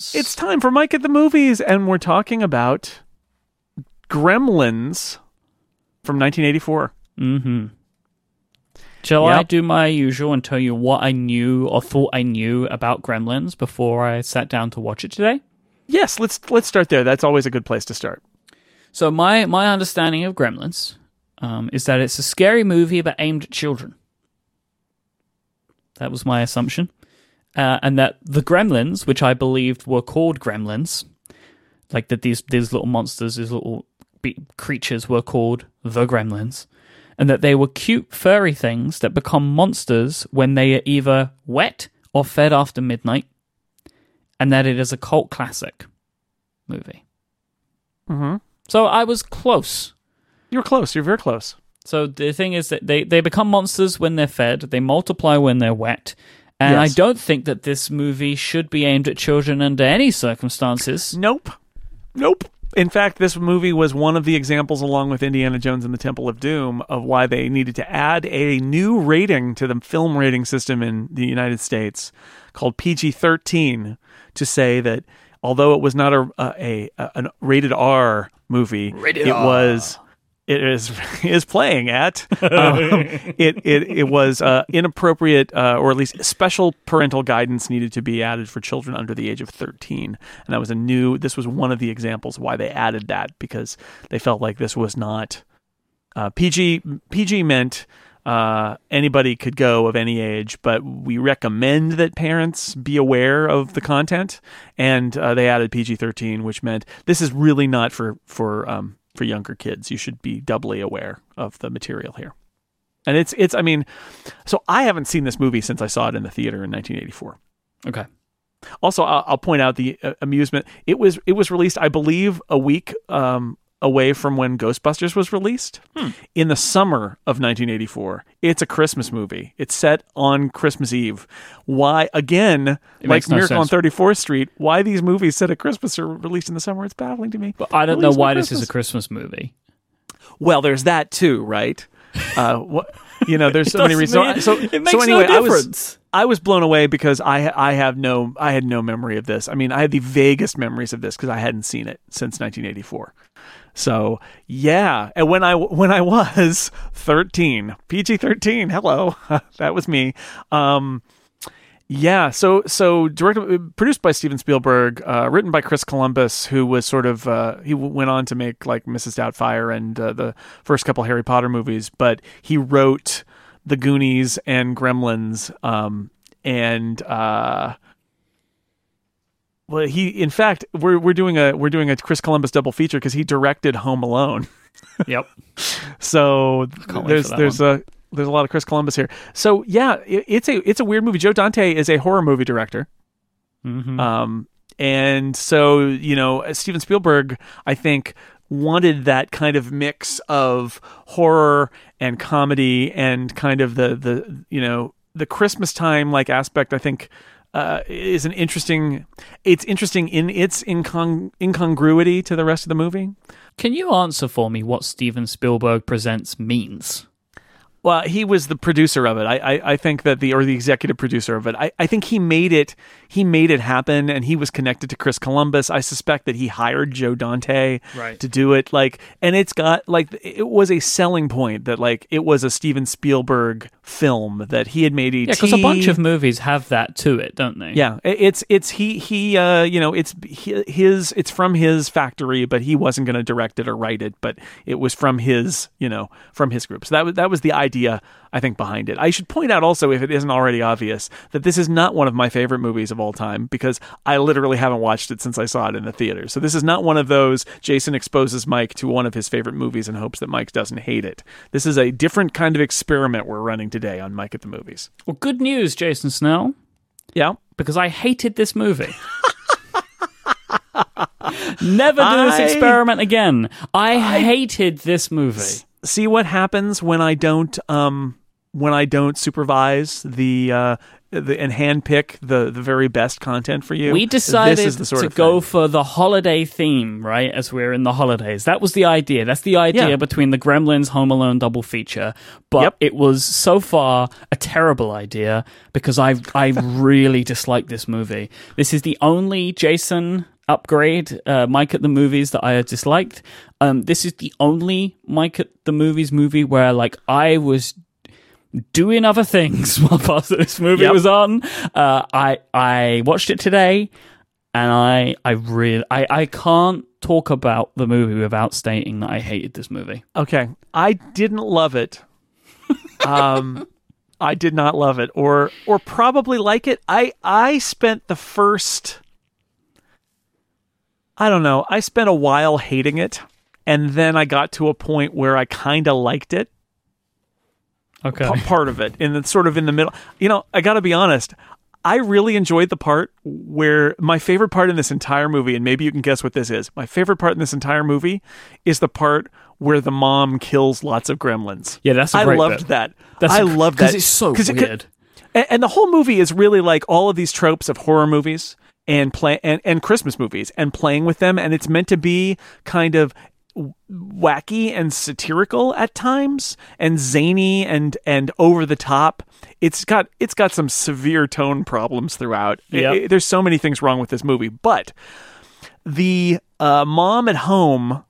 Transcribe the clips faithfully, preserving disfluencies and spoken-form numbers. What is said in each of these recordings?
It's time for Mike at the Movies, and we're talking about Gremlins from nineteen eighty-four. Mm-hmm. Shall yep. I do my usual and tell you what I knew or thought I knew about Gremlins before I sat down to watch it today? Yes, let's let's start there. That's always a good place to start. So my, my understanding of Gremlins um, is that it's a scary movie but aimed at children. That was my assumption. Uh, and that the Gremlins, which I believed were called Gremlins, like that these these little monsters, these little be- creatures were called the Gremlins, and that they were cute furry things that become monsters when they are either wet or fed after midnight, and that it is a cult classic movie. Mm-hmm. So I was close. You're close. You're very close. So the thing is that they, they become monsters when they're fed, they multiply when they're wet, and yes. I don't think that this movie should be aimed at children under any circumstances. Nope. Nope. In fact, this movie was one of the examples, along with Indiana Jones and the Temple of Doom, of why they needed to add a new rating to the film rating system in the United States called P G thirteen to say that although it was not a a, a, a rated R movie, rated it R. was... It is is playing at um, it, it it was uh, inappropriate uh, or at least special parental guidance needed to be added for children under the age of thirteen, and that was a new. This was one of the examples why they added that, because they felt like this was not uh, P G. P G meant uh, anybody could go of any age, but we recommend that parents be aware of the content, and uh, they added P G thirteen, which meant this is really not for for. Um, For younger kids. You should be doubly aware of the material here. And it's, it's. I mean, so I haven't seen this movie since I saw it in the theater in nineteen eighty-four. Okay. Also, I'll, I'll point out the uh, amusement. It was it was released, I believe, a week um, away from when Ghostbusters was released hmm. in the summer of nineteen eighty-four. It's a Christmas movie. It's set on Christmas Eve. Why, again, it like no Miracle sense. on thirty-fourth Street, why these movies set at Christmas are released in the summer? It's baffling to me. But I don't Release know why Christmas. this is a Christmas movie. Well, there's that too, right? Uh, what, you know, there's so many reasons. So, so, it makes so anyway, no I was difference. I was blown away because I I have no I had no memory of this. I mean, I had the vaguest memories of this because I hadn't seen it since nineteen eighty-four. So yeah, and when I when I was thirteen, P G thirteen, hello, that was me. Um, yeah, so so directed, produced by Steven Spielberg, uh, written by Chris Columbus, who was sort of uh, he went on to make like Missus Doubtfire and uh, the first couple Harry Potter movies, but he wrote The Goonies and Gremlins, um, and uh, well, he in fact we're we're doing a we're doing a Chris Columbus double feature because he directed Home Alone. Yep. So there's there's one. a there's a lot of Chris Columbus here. So yeah, it, it's a it's a weird movie. Joe Dante is a horror movie director. Mm-hmm. Um, and so you know Steven Spielberg, I think, wanted that kind of mix of horror and comedy and kind of the the you know the Christmas time like aspect. I think uh, is an interesting. It's interesting in its incong- incongruity to the rest of the movie. Can you answer for me what Steven Spielberg Presents means? Well, he was the producer of it. I, I, I think that the or the executive producer of it. I, I think he made it. He made it happen, and he was connected to Chris Columbus. I suspect that he hired Joe Dante right. to do it. Like, and it's got like it was a selling point that like it was a Steven Spielberg film that he had made. E T. Yeah, because a bunch of movies have that to it, don't they? Yeah, it's it's he he uh you know it's his it's from his factory, but he wasn't going to direct it or write it, but it was from his you know from his group. So that was that was the idea, I think, behind it. I should point out also, if it isn't already obvious, that this is not one of my favorite movies of all time because I literally haven't watched it since I saw it in the theater. So this is not one of those Jason exposes Mike to one of his favorite movies in hopes that Mike doesn't hate it. This is a different kind of experiment we're running today on Mike at the Movies. Well, good news, Jason Snell. Yeah? Because I hated this movie. Never do this I, experiment again. I, I hated this movie. See what happens when I don't um when I don't supervise the uh, the and handpick the the very best content for you. We decided this is the sort to of go thing. for the holiday theme, right? As we're in the holidays, that was the idea. That's the idea Yeah. between the Gremlins Home Alone double feature. But Yep. it was so far a terrible idea because I I really dislike this movie. This is the only Jason upgrade uh, Mike at the Movies that I had disliked. Um, this is the only Mike at the Movies movie where like I was doing other things while part of this movie Yep. was on. Uh, I I watched it today, and I I really I, I can't talk about the movie without stating that I hated this movie. Okay, I didn't love it. Um, I did not love it, or or probably like it. I I spent the first. I don't know. I spent a while hating it, and then I got to a point where I kind of liked it. Okay. p- part of it, and then sort of in the middle. You know, I got to be honest. I really enjoyed the part where my favorite part in this entire movie, and maybe you can guess what this is. My favorite part in this entire movie is the part where the mom kills lots of gremlins. Yeah, that's a I great loved bit. that. That's I a- loved 'cause that it's so 'Cause it- weird. and, and the whole movie is really like all of these tropes of horror movies and play and, and Christmas movies and playing with them, and it's meant to be kind of wacky and satirical at times and zany and and over the top. It's got it's got some severe tone problems throughout. Yep. It- it- there's so many things wrong with this movie, but the uh, mom at home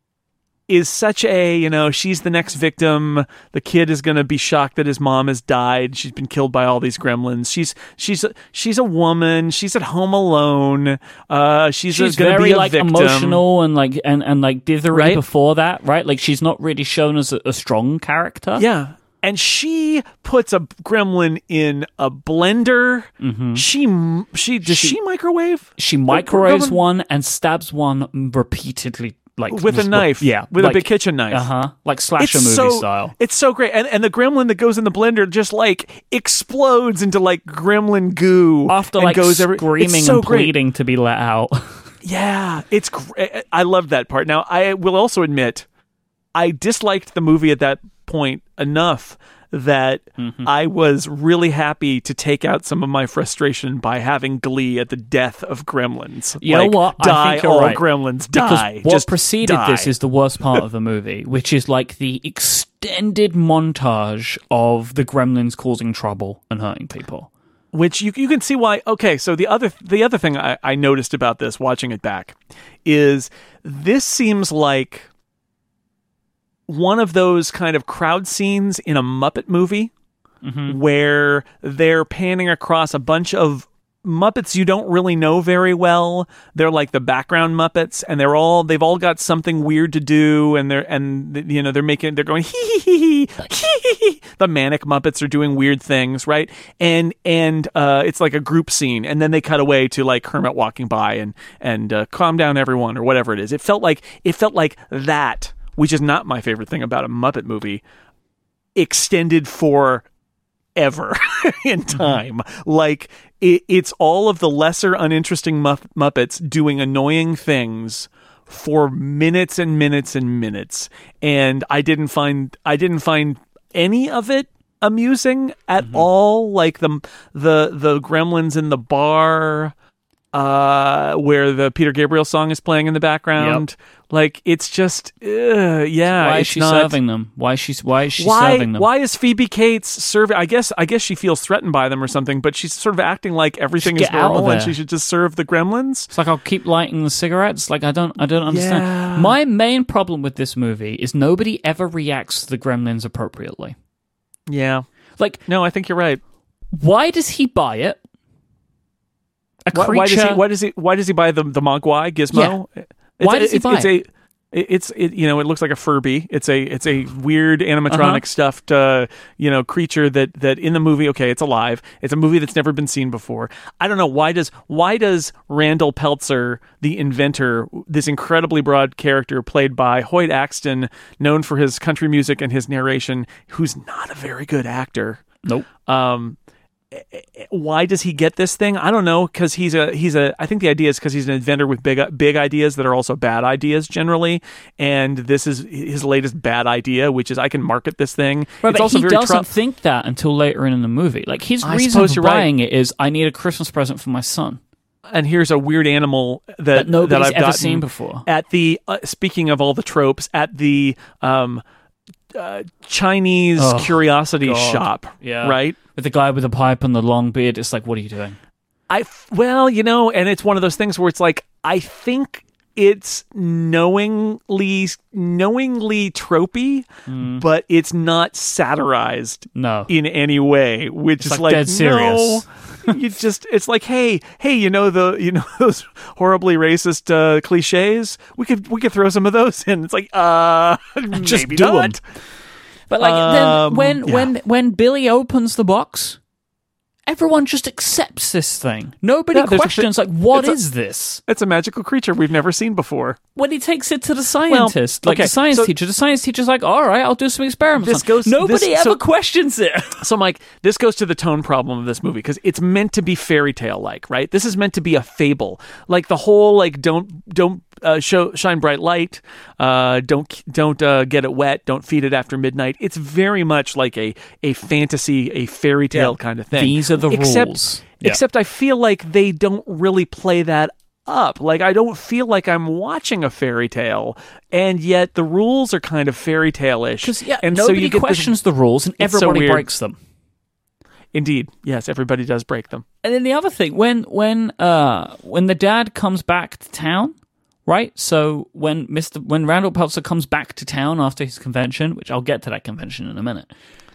is such a, you know, she's the next victim. The kid is going to be shocked that his mom has died. She's been killed by all these gremlins. She's she's a, she's a woman. She's at home alone. Uh, she's, She's going to very be a like victim. emotional and like and and like dithery Right? before that, right? Like she's not really shown as a, a strong character. Yeah. And she puts a gremlin in a blender. She she does she, She- microwave She microwaves gremlin- one and stabs one repeatedly, like with a knife? Yeah, with like, a big kitchen knife. Uh huh. Like slasher movie so, style. It's so great. And and the gremlin that goes in the blender just like explodes into like gremlin goo After and like goes every, screaming it's so and great. pleading to be let out. Yeah, it's great. I love that part. Now, I will also admit I disliked the movie at that point enough that Mm-hmm. I was really happy to take out some of my frustration by having glee at the death of gremlins. You Like, know what? I Die, think you're all right. gremlins, Because die. what Just preceded die. this is the worst part of the movie, which is like the extended montage of the gremlins causing trouble and hurting people. Which you you can see why. Okay, so the other the other thing I, I noticed about this, watching it back, is this seems like one of those kind of crowd scenes in a Muppet movie where they're panning across a bunch of Muppets you don't really know very well. They're like the background Muppets, and they're all they've all got something weird to do, and they're and you know they're making they're going hee hee hee hee hee hee. The manic Muppets are doing weird things, right? And and uh, it's like a group scene, and then they cut away to like Kermit walking by and and uh, calm down everyone or whatever it is. It felt like it felt like that, which is not my favorite thing about a Muppet movie, extended for ever in time. Like it, it's all of the lesser uninteresting Mupp- Muppets doing annoying things for minutes and minutes and minutes, and I didn't find I didn't find any of it amusing at all. Like the the the gremlins in the bar uh where the Peter Gabriel song is playing in the background. Like it's just uh, yeah Why is it's she not, serving them? Why is she? Why is she why serving them? why is Phoebe Cates serving? I guess I guess she feels threatened by them or something, but she's sort of acting like everything Just is get out of normal and there. she should just serve the gremlins. It's like I'll keep lighting the cigarettes. Like I don't, I don't understand. Yeah. My main problem with this movie is nobody ever reacts to the gremlins appropriately. Yeah. Like, No, I think you're right. why does he buy it? A Why, creature. why does he why does he why does he buy the the Mogwai gizmo? Yeah. It's Why a- does he it's, buy it's a it's it you know it looks like a Furby. It's a it's a weird animatronic Uh-huh. stuffed uh, you know creature that that in the movie, okay, it's alive. It's a movie that's never been seen before. I don't know why does why does Randall Peltzer, the inventor, this incredibly broad character played by Hoyt Axton, known for his country music and his narration, who's not a very good actor. Nope. Um, why does he get this thing? I don't know, because he's a he's a. I think the idea is because he's an inventor with big big ideas that are also bad ideas generally, and this is his latest bad idea, which is I can market this thing. Right, it's but also he very doesn't tru- think that until later in the movie. Like his I reason suppose for you're right. buying it is I need a Christmas present for my son And here's a weird animal that that nobody's that I've ever gotten seen before. At the uh, speaking of all the tropes, at the um, uh, Chinese Oh, curiosity God. shop, Yeah. right? With the guy with the pipe and the long beard, it's like, what are you doing? I f- well, you know, and it's one of those things where it's like I think it's knowingly knowingly tropey, Mm. but it's not satirized No. in any way, which It's is like like, dead serious. no. You just it's like, hey, hey, you know the you know those horribly racist uh, cliches? We could we could throw some of those in. It's like, uh, Just maybe do 'em. not. But like Um, then when yeah. when when Billy opens the box, everyone just accepts this thing. Nobody Yeah, there's a thi- questions like, what it's a- is this? It's a magical creature we've never seen before. When he takes it to the scientist, like okay, the science so- teacher, the science teacher's like, all right, I'll do some experiments. This on it." goes- Nobody this- ever so- questions it. So, Mike, this goes to the tone problem of this movie because it's meant to be fairy tale like, right? This is meant to be a fable, like the whole like don't don't uh, show shine bright light, uh, don't don't uh, get it wet, don't feed it after midnight. It's very much like a a fantasy, a fairy tale Yeah. kind of thing. These are the except, rules. Yeah. Except I feel like they don't really play that up. Like I don't feel like I'm watching a fairy tale, and yet the rules are kind of fairy tale-ish. Because yeah, and so nobody you get this- questions the rules, and It's so everybody weird. breaks them. Indeed, yes, everybody does break them. And then the other thing, when when uh when the dad comes back to town, right? So when Mister when Randall Peltzer comes back to town after his convention, which I'll get to that convention in a minute.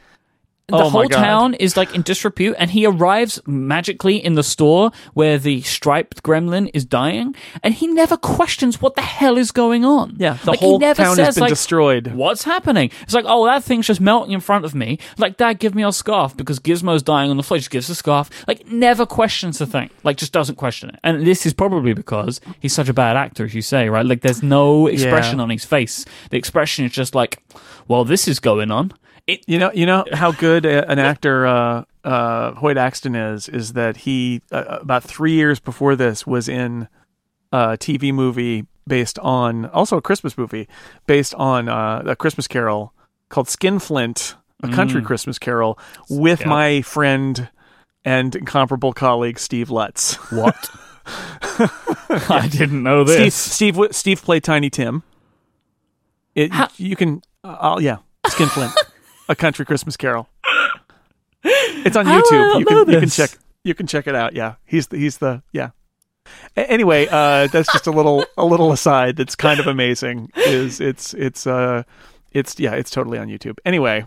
The Oh my whole God. town is like in disrepute, and he arrives magically in the store where the striped gremlin is dying, and he never questions what the hell is going on. Yeah, the Like, he whole never town says, has been like, destroyed. What's happening? It's like, oh, that thing's just melting in front of me. Like, Dad, give me a scarf because Gizmo's dying on the floor. He just gives a scarf. Like, never questions the thing. Like, just doesn't question it. And this is probably because he's such a bad actor, as you say, right? Like, there's no expression Yeah. on his face. The expression is just like, well, this is going on. It, You know, you know how good a, an actor uh, uh, Hoyt Axton is. Is that he uh, about three years before this was in a T V movie based on also a Christmas movie based on uh, a Christmas Carol called Skinflint, a country Christmas Carol, with Yeah. my friend and incomparable colleague Steve Lutz. what? I didn't know Steve, this. Steve w- Steve played Tiny Tim. It, How- you can, uh, I'll, yeah, Skinflint, a country Christmas Carol. It's on How do I YouTube. not You know can you can this? check you can check it out. Yeah, he's the, he's the yeah. A- Anyway, uh, that's just a little a little aside. That's kind of amazing. Is it's it's uh it's yeah it's totally on YouTube. Anyway,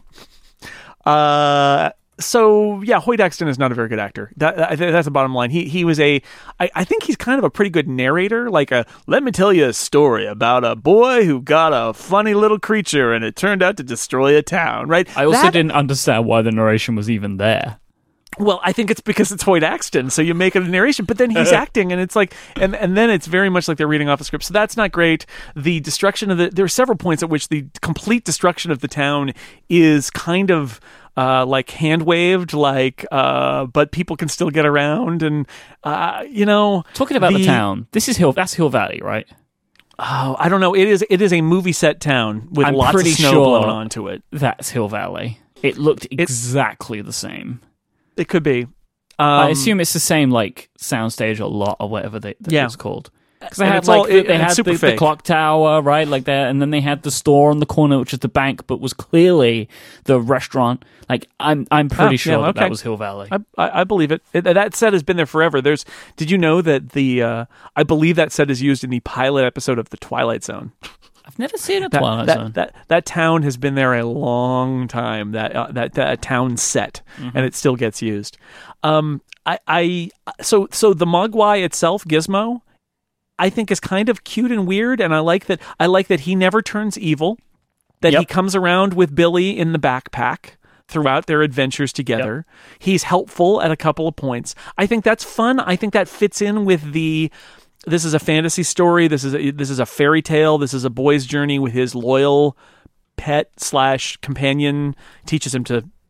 uh. So yeah, Hoyt Axton is not a very good actor. That, that that's the bottom line. He he was a, I, I think he's kind of a pretty good narrator. Like a, let me tell you a story about a boy who got a funny little creature and it turned out to destroy a town. Right. I also That- didn't understand why the narration was even there. Well, I think it's because it's Hoyt Axton, so you make it a narration, but then he's acting, and it's like, and and then it's very much like they're reading off a script. So that's not great. The destruction of the, there are several points at which the complete destruction of the town is kind of uh, like hand waved, like, uh, but people can still get around, and uh, you know, Talking about the, town, this is Hill. That's Hill Valley, right? Oh, I don't know. It is it is a movie set town with I'm lots of pretty snow sure blown onto it. That's Hill Valley. It looked exactly the same. It could be. Um, I assume it's the same, like soundstage or lot or whatever they, that Yeah. it's called. Because they And had it's like all- the, it- they and had super the, the fake. clock tower, right, like that, and then they had the store on the corner, which is the bank, but was clearly the restaurant. Like I'm, I'm pretty Oh, yeah, sure that, okay. that was Hill Valley. I, I, I believe it. it. That set has been there forever. There's. Did you know that the? Uh, I believe that set is used in the pilot episode of The Twilight Zone. I've never seen a That, Twilight that, Zone. that that town has been there a long time. That uh, that that town set, Mm-hmm. and it still gets used. Um, I, I so so the Mogwai itself, Gizmo, I think is kind of cute and weird, and I like that. I like that he never turns evil. That he Yep. comes around with Billy in the backpack throughout their adventures together. He's helpful at a couple of points. I think that's fun. I think that fits in with the. This is a fantasy story. This is a, this is a fairy tale. This is a boy's journey with his loyal pet slash companion. Teaches him to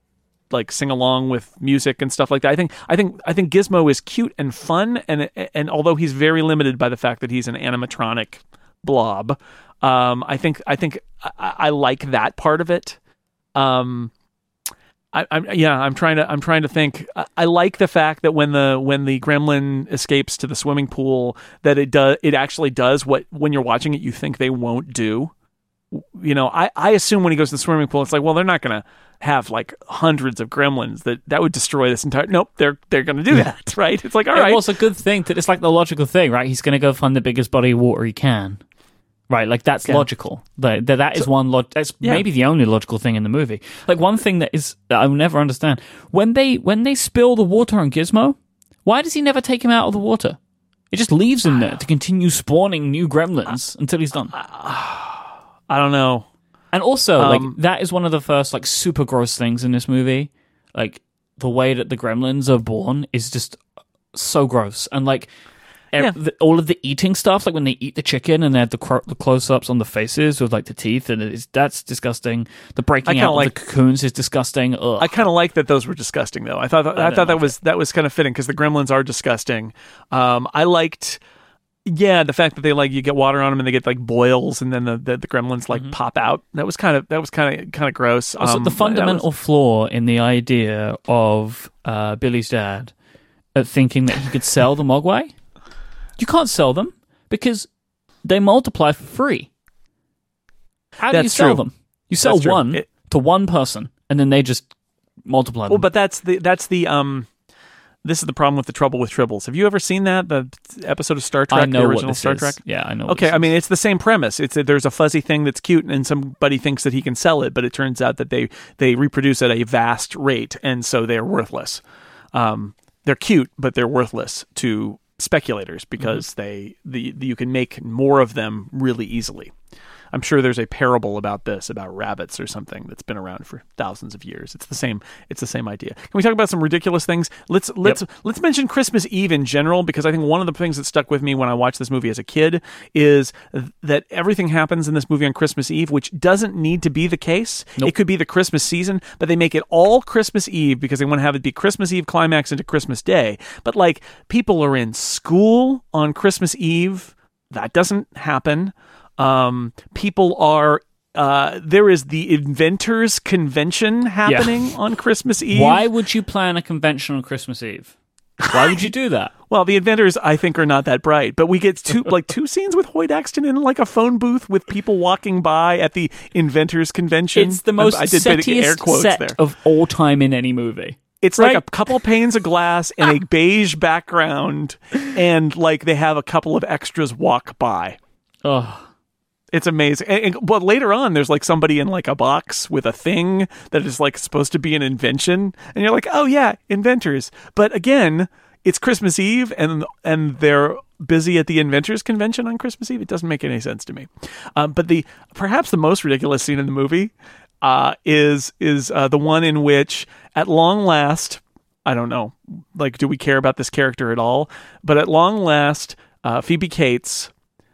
like sing along with music and stuff like that. I think I think I think Gizmo is cute and fun, and and although he's very limited by the fact that he's an animatronic blob, um, I think I think I, I like that part of it. Um, I, I'm yeah, I'm trying to I'm trying to think. I, I like the fact that when the when the gremlin escapes to the swimming pool, that it does it actually does what when you're watching it you think they won't do. You know, I, I assume when he goes to the swimming pool, it's like, well, they're not going to have like hundreds of gremlins that that would destroy this entire. Nope, they're they're going to do that, right? It's like, all right. It was a good thing that it's like the logical thing, right? He's going to go find the biggest body of water he can. Right, like that's yeah. logical. That that, that is so, one. Log- that's yeah. maybe the only logical thing in the movie. Like one thing that is that I will never understand when they when they spill the water on Gizmo. Why does he never take him out of the water? It just leaves him there to continue spawning new gremlins until he's done. I don't know. And also, um, like that is one of the first like super gross things in this movie. Like the way that the gremlins are born is just so gross, and like. Yeah. The, all of the eating stuff, like when they eat the chicken and they have the, cro- the close-ups on the faces with like the teeth, and it's, that's disgusting. The breaking out like, of the cocoons is disgusting. Ugh. I kind of like that those were disgusting, though. I thought that, I, I thought that was that was kind of fitting because the gremlins are disgusting. Um, I liked, yeah, the fact that they like you get water on them and they get like boils, and then the the, the gremlins like mm-hmm. pop out. That was kind of that was kind of kind of gross. Also, um, the fundamental was... flaw in the idea of uh, Billy's dad at thinking that he could sell the Mogwai. You can't sell them because they multiply for free. How do that's you sell true. them? You sell that's one it, to one person, and then they just multiply them. Well, but that's the that's the um. This is the problem with the trouble with tribbles. Have you ever seen that the episode of Star Trek? I know the original what this Star is. Trek. Yeah, I know. Okay, I mean it's the same premise. It's a, there's a fuzzy thing that's cute, and somebody thinks that he can sell it, but it turns out that they they reproduce at a vast rate, and so they're worthless. Um, they're cute, but they're worthless to speculators because mm-hmm. they the, the you can make more of them really easily. I'm sure there's a parable about this, about rabbits or something that's been around for thousands of years. It's the same. It's the same idea. Can we talk about some ridiculous things? Let's let's yep. let's mention Christmas Eve in general, because I think one of the things that stuck with me when I watched this movie as a kid is that everything happens in this movie on Christmas Eve, which doesn't need to be the case. Nope. It could be the Christmas season, but they make it all Christmas Eve because they want to have it be Christmas Eve climax into Christmas Day. But like people are in school on Christmas Eve. That doesn't happen. Um, people are, uh, there is the Inventors Convention happening yeah. on Christmas Eve. Why would you plan a convention on Christmas Eve? Why would you do that? Well, the inventors, I think, are not that bright, but we get two, like two scenes with Hoyt Axton in like a phone booth with people walking by at the Inventors Convention. It's the most I did settiest set there. Of all time in any movie. It's right? like a couple panes of glass and a beige background, and like they have a couple of extras walk by. Oh. It's amazing. And, and, but later on, there's like somebody in like a box with a thing that is like supposed to be an invention. And you're like, oh yeah, inventors. But again, it's Christmas Eve and and they're busy at the Inventors Convention on Christmas Eve. It doesn't make any sense to me. Um, but the perhaps the most ridiculous scene in the movie uh, is, is uh, the one in which at long last, I don't know, like, do we care about this character at all? But at long last, uh, Phoebe Cates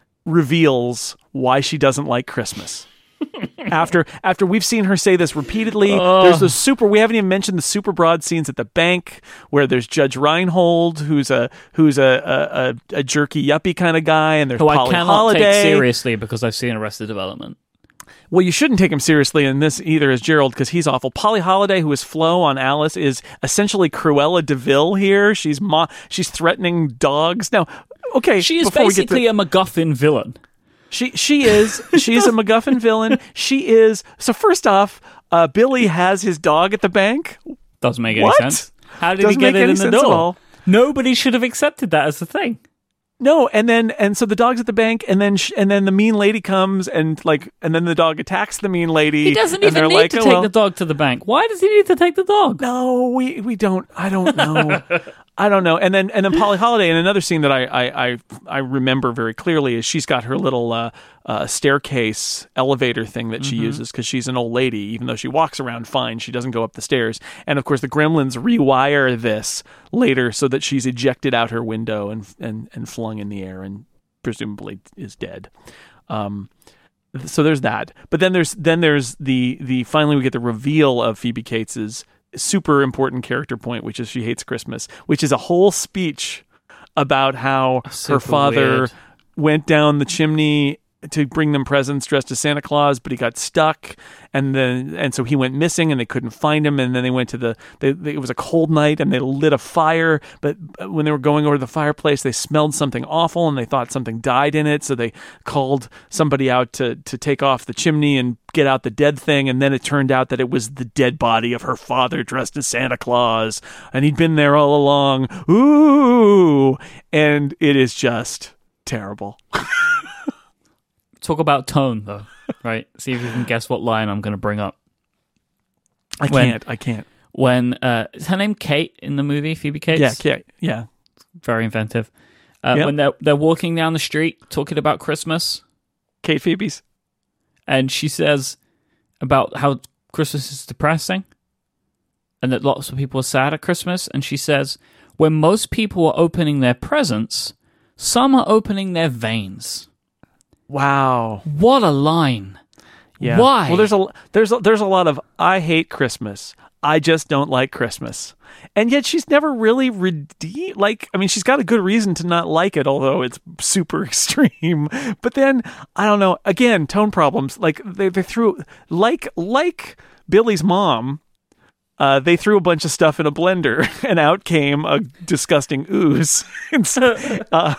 reveals why she doesn't like Christmas. after after we've seen her say this repeatedly, uh. there's the super. We haven't even mentioned the super broad scenes at the bank where there's Judge Reinhold, who's a who's a a, a jerky yuppie kind of guy, and there's who Polly I cannot Holiday. take seriously because I've seen Arrested Development. Well, you shouldn't take him seriously in this either as Gerald because he's awful. Polly Holiday, who is Flo on Alice, is essentially Cruella de Vil here. She's mo- she's threatening dogs. Now, okay, she is basically to- a MacGuffin villain. She she is she's a MacGuffin villain. She is so. First off, uh, Billy has his dog at the bank. Doesn't make any what? sense. How did Doesn't he get it in the door? At Nobody should have accepted that as the thing. No, and then and so the dog's at the bank, and then sh- and then the mean lady comes and like, and then the dog attacks the mean lady. He doesn't even need like, to oh, take well. the dog to the bank. Why does he need to take the dog? No, we we don't. I don't know. I don't know. And then and then Polly Holiday in another scene that I I I, I remember very clearly is she's got her little uh, uh, staircase elevator thing that she mm-hmm. uses because she's an old lady. Even though she walks around fine, she doesn't go up the stairs. And of course, the Gremlins rewire this later so that she's ejected out her window and and and flung in the air and presumably is dead. Um, so there's that. But then there's then there's the the finally we get the reveal of Phoebe Cates's super important character point, which is she hates Christmas, which is a whole speech about how Super her father weird. went down the chimney to bring them presents dressed as Santa Claus, but he got stuck, and then and so he went missing, and they couldn't find him. And then they went to the they, they, it was a cold night, and they lit a fire. But when they were going over to the fireplace, they smelled something awful, and they thought something died in it. So they called somebody out to to take off the chimney and get out the dead thing. And then it turned out that it was the dead body of her father dressed as Santa Claus, and he'd been there all along. Ooh, and it is just terrible. Talk about tone, though, right? See if you can guess what line I'm going to bring up. I When- can't. I can't. When, uh, is her name Kate in the movie, Phoebe Cates? Yeah, yeah, yeah. Very inventive. Uh, Yep. When they're, they're walking down the street talking about Christmas, Kate Phoebe's. and she says about how Christmas is depressing and that lots of people are sad at Christmas, and she says, when most people are opening their presents, some are opening their veins. Wow. What a line. Yeah. Why? Well, there's a there's a, there's a lot of I hate Christmas. I just don't like Christmas. And yet she's never really redeemed. Like, I mean, she's got a good reason to not like it, although it's super extreme. But then I don't know. Again, tone problems. Like they they threw like like Billy's mom. Uh, they threw a bunch of stuff in a blender, and out came a disgusting ooze. And so, uh,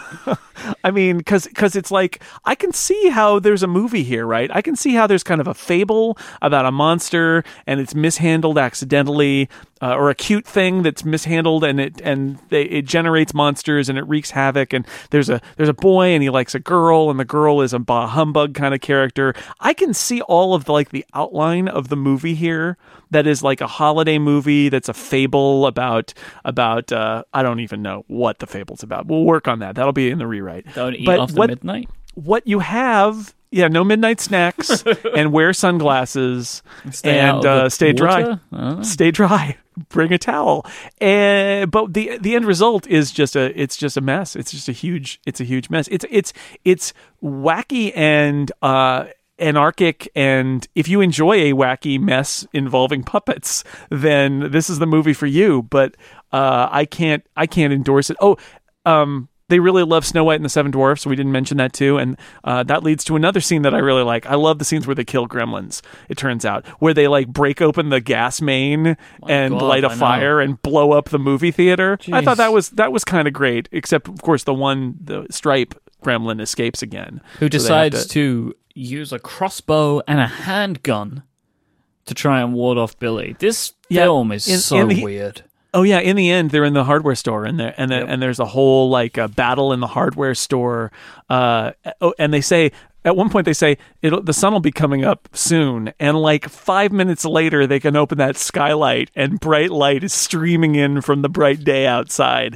I mean, because because it's like, I can see how there's a movie here, right? I can see how there's kind of a fable about a monster, and it's mishandled accidentally, uh, or a cute thing that's mishandled, and it and they, it generates monsters, and it wreaks havoc. And there's a there's a boy, and he likes a girl, and the girl is a bah humbug kind of character. I can see all of the, like the outline of the movie here. That is like a holiday movie. That's a fable about about uh, I don't even know what the fable's about. We'll work on that. That'll be in the rewrite. Don't eat But after what- midnight. What you have, yeah, no midnight snacks, and wear sunglasses, Stay out and of the uh, stay dry. water? Oh. Stay dry. Bring a towel. And but the the end result is just a it's just a mess. It's just a huge it's a huge mess. It's it's it's wacky and uh anarchic, and if you enjoy a wacky mess involving puppets, then this is the movie for you. But uh, I can't, I can't endorse it. Oh, um, they really love Snow White and the Seven Dwarfs, so we didn't mention that too, and uh, that leads to another scene that I really like. I love the scenes where they kill gremlins. It turns out where they like break open the gas main and God, light a I know. fire and blow up the movie theater. I thought Jeez. that was that was kind of great. Except of course the one the Stripe gremlin escapes again. Who So they have decides to- to use a crossbow and a handgun to try and ward off Billy. This Yeah, film is in- so in the- weird. Oh yeah, in the end, they're in the hardware store, and there and there, Yep. and there's a whole like uh, battle in the hardware store. Uh, oh, and they say at one point they say it'll the sun will be coming up soon, and like five minutes later, they can open that skylight, and bright light is streaming in from the bright day outside.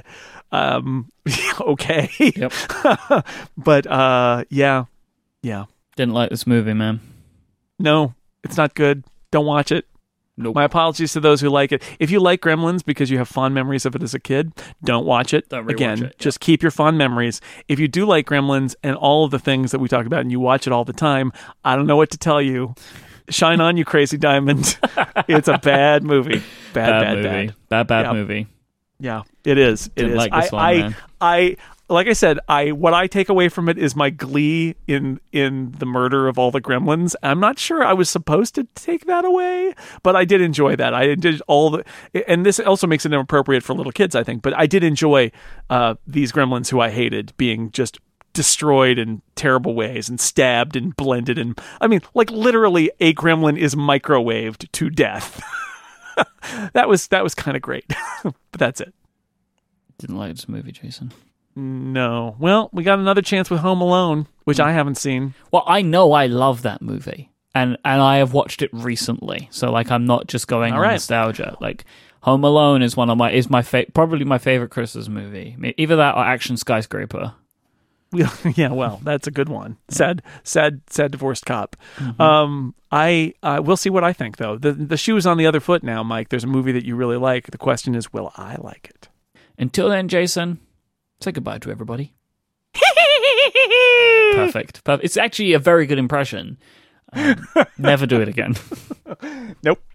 Um, okay, Yep. but uh, yeah, yeah, Didn't like this movie, man. no, it's not good. Don't watch it. Nope. My apologies to those who like it. If you like Gremlins because you have fond memories of it as a kid, don't watch it. Don't rewatch Again, it, yeah. just keep your fond memories. If you do like Gremlins and all of the things that we talk about and you watch it all the time, I don't know what to tell you. Shine on, you crazy diamond. It's a bad movie. Bad, Bad, bad, movie. bad. Bad, bad Yeah. movie. Yeah, it is. It Didn't is. like this I, one, I, man. I, like I said, I what I take away from it is my glee in in the murder of all the gremlins. I'm not sure I was supposed to take that away, but I did enjoy that. I did all the, and this also makes it inappropriate for little kids, I think. But I did enjoy uh, these gremlins who I hated being just destroyed in terrible ways and stabbed and blended, and I mean, like literally, a gremlin is microwaved to death. that was that was kind of great, but that's it. Didn't like this movie, Jason. No. Well, we got another chance with Home Alone, which I haven't seen. Well, I know I love that movie, and and I have watched it recently, so like I'm not just going All on right. nostalgia. Like Home Alone is one of my is my fa- probably my favorite Christmas movie. I mean, either that or Action Skyscraper. Yeah, well, that's a good one. Sad, sad, sad divorced cop. Um, I uh, we'll see what I think though. The the shoe is on the other foot now, Mike. There's a movie that you really like. The question is, will I like it? Until then, Jason, say goodbye to everybody. Perfect. Perfect. It's actually a very good impression. Um, never do it again. Nope.